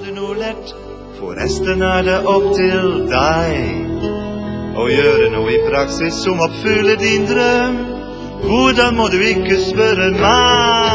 du noe lett, forresten det opp til deg. Å gjøre noe i praksis som oppfyller din drøm, hvordan må du ikke spørre meg?